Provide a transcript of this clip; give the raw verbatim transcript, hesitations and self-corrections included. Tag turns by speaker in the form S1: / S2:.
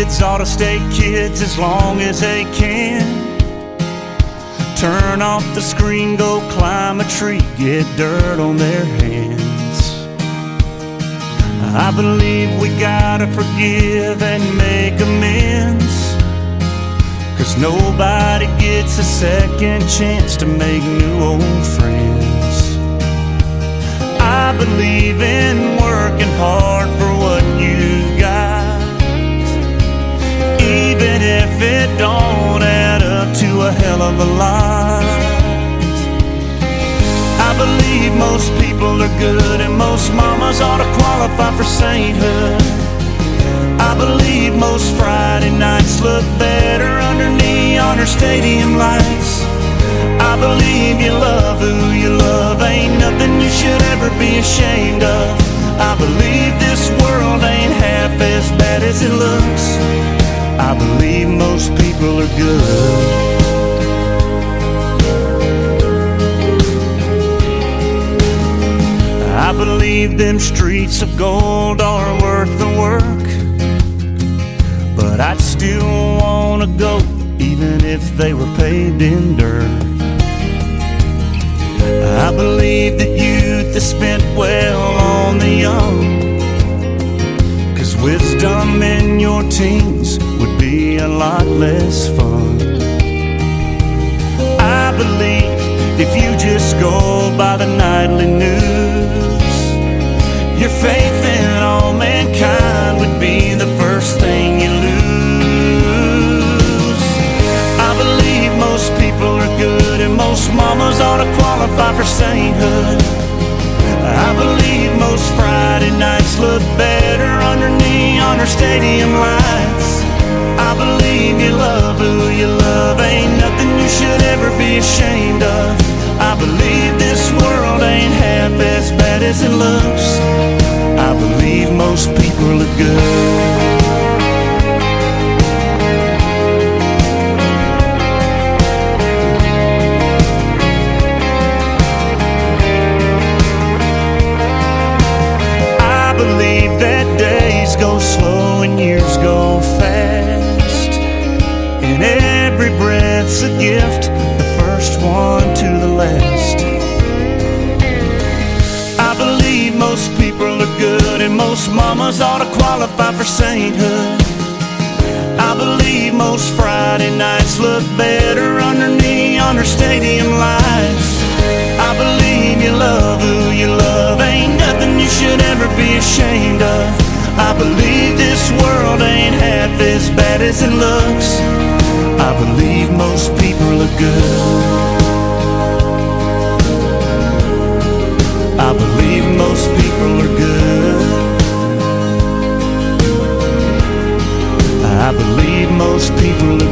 S1: kids ought to stay kids as long as they can. Turn off the screen, go climb a tree, get dirt on their hands. I believe we gotta forgive and make amends, 'cause nobody gets a second chance to make new old friends. I believe in working hard for what you've got, even if it don't add up to a hell of a lot. I believe most people are good and most mamas ought to qualify for sainthood. I believe most Friday nights look better under neon or stadium lights. I believe you love who you love, ain't nothing you should ever be ashamed of. I believe this world ain't half as bad as it looks. I believe most people are good. I believe them streets of gold are worth the work, but I'd still wanna go even if they were paved in dirt. I believe that youth is spent well on the young, 'cause wisdom in your teens would be a lot less fun. I believe if you just go by the nightly news, your faith in all mankind would be the first thing you lose. I believe most people are good and most mamas ought to qualify for sainthood. I believe most Friday nights look better under neon or stadium lights. I believe you love who you love, ain't nothing you should ever be ashamed of. I believe this world ain't half as bad as it looks. I believe most people are good. I believe that days go slow and years go fast, and every breath's a gift, the first one to the last. I believe most people are good and most mamas ought to qualify for sainthood. I believe most Friday nights look better under neon or stadium lights. I believe you love who you love, ain't nothing you should ever be ashamed of. I believe this world ain't half as bad as it looks. I believe most people are good. I believe most people are good. I believe most people are